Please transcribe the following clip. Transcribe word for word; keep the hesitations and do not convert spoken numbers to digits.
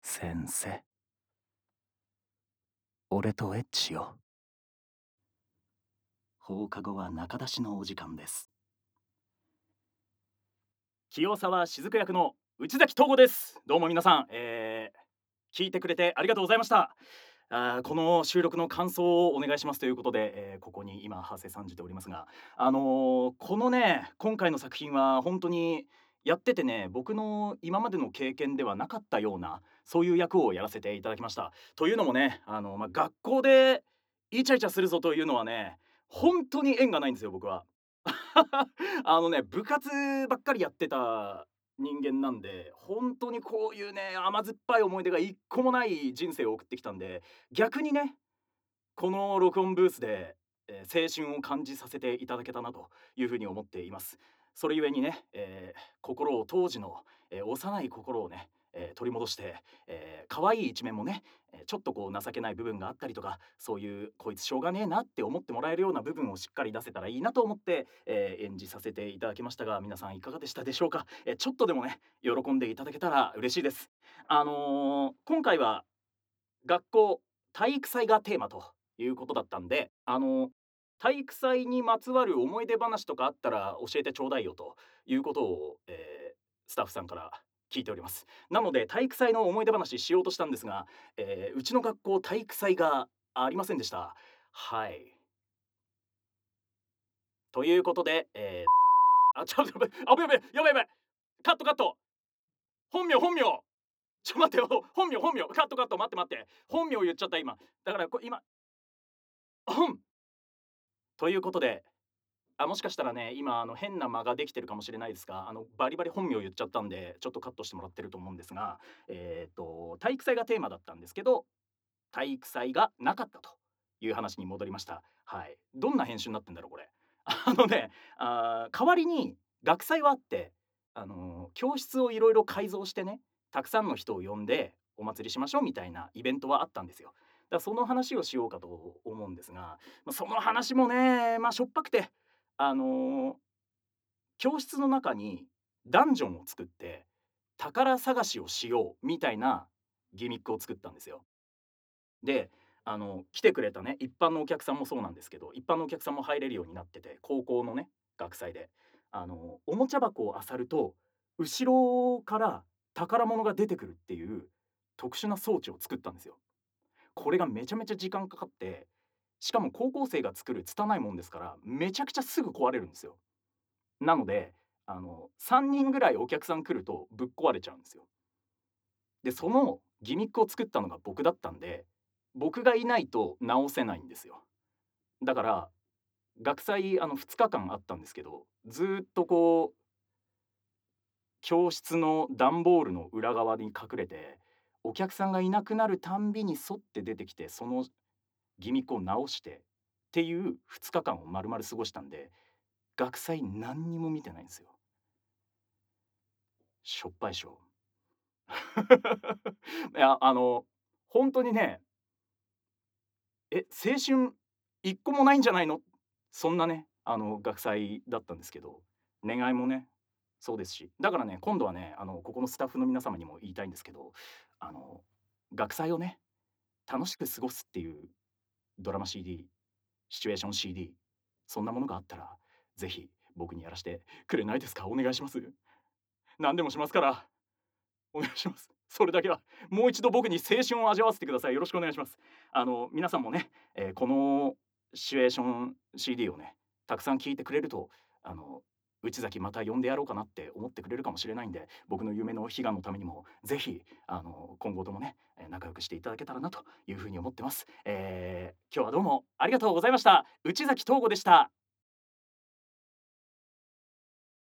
先生、俺とエッチよ。放課後は中出しのお時間です。清沢雫役の内崎東吾です。どうも皆さん、えー、聞いてくれてありがとうございました。あーこの収録の感想をお願いしますということで、えーここに今馳せ参じておりますが、あのーこのね今回の作品は本当にやっててね、僕の今までの経験ではなかったようなそういう役をやらせていただきました。というのもね、あの、まあ、学校でイチャイチャするぞというのはね、本当に縁がないんですよ僕は。あのね、部活ばっかりやってた人間なんで、本当にこういうね、甘酸っぱい思い出が一個もない人生を送ってきたんで、逆にね、この録音ブースで、えー青春を感じさせていただけたなというふうに思っています。それゆえにね、えー心を当時の、えー幼い心をね、えー取り戻して、えー可愛い一面もね、えーちょっとこう情けない部分があったりとか、そういうこいつしょうがねえなって思ってもらえるような部分をしっかり出せたらいいなと思って、えー演じさせていただきましたが、皆さんいかがでしたでしょうか。えーちょっとでもね喜んでいただけたら嬉しいです。あのー今回は学校体育祭がテーマということだったんで、あの体育祭にまつわる思い出話とかあったら教えてちょうだいよということを、えースタッフさんから聞いております。なので体育祭の思い出話しようとしたんですが、えーうちの学校体育祭がありませんでした。はい。ということで、えー、あ、ちょっと待って、あ、やべやべやばいやばい、カットカット、本名本名、ちょ待ってよ、本名本名、カットカット、待って待って、本名言っちゃった今。だからこ今、本ということで、あ、もしかしたらね、今あの変な間ができてるかもしれないですが、あのバリバリ本名言っちゃったんで、ちょっとカットしてもらってると思うんですが、えっと体育祭がテーマだったんですけど、体育祭がなかったという話に戻りました。はい。どんな編集になってんだろうこれ。あのね、あー代わりに学祭はあって、あのー教室をいろいろ改造してね、たくさんの人を呼んでお祭りしましょうみたいなイベントはあったんですよ。だからその話をしようかと思うんですが、まあその話もね、まあしょっぱくて、あのー教室の中にダンジョンを作って宝探しをしようみたいなギミックを作ったんですよ。で、あの来てくれたね一般のお客さんもそうなんですけど、一般のお客さんも入れるようになってて、高校のね学祭で、あのおもちゃ箱を漁ると後ろから宝物が出てくるっていう特殊な装置を作ったんですよ。これがめちゃめちゃ時間かかって、しかも高校生が作る拙いもんですからめちゃくちゃすぐ壊れるんですよ。なので、あのさんにんぐらいお客さん来るとぶっ壊れちゃうんですよ。で、そのギミックを作ったのが僕だったんで、僕がいないと直せないんですよ。だから、学祭あのふつかかんあったんですけど、ずーっとこう教室の段ボールの裏側に隠れて、お客さんがいなくなるたんびに沿って出てきて、そのギミックを直してっていうふつかかんを丸々過ごしたんで、学祭何にも見てないんですよ。しょっぱいしょ。いや、あの、本当にね、え、青春一個もないんじゃないの？そんなね、あの、学祭だったんですけど、恋愛もね、そうですし、だからね、今度はね、あの、ここのスタッフの皆様にも言いたいんですけど、あの、学祭をね、楽しく過ごすっていうドラマ シーディー、シチュエーション シーディー、そんなものがあったら、ぜひ僕にやらしてくれないですか？お願いします。何でもしますから。お願いします。それだけはもう一度僕に青春を味わわせてください。よろしくお願いします。あの皆さんもね、えーこのシチュエーション シーディー をね、たくさん聞いてくれると、あの内崎また呼んでやろうかなって思ってくれるかもしれないんで、僕の夢の悲願のためにもぜひあの今後ともね、えー仲良くしていただけたらなというふうに思ってます。えー今日はどうもありがとうございました。内崎東吾でした。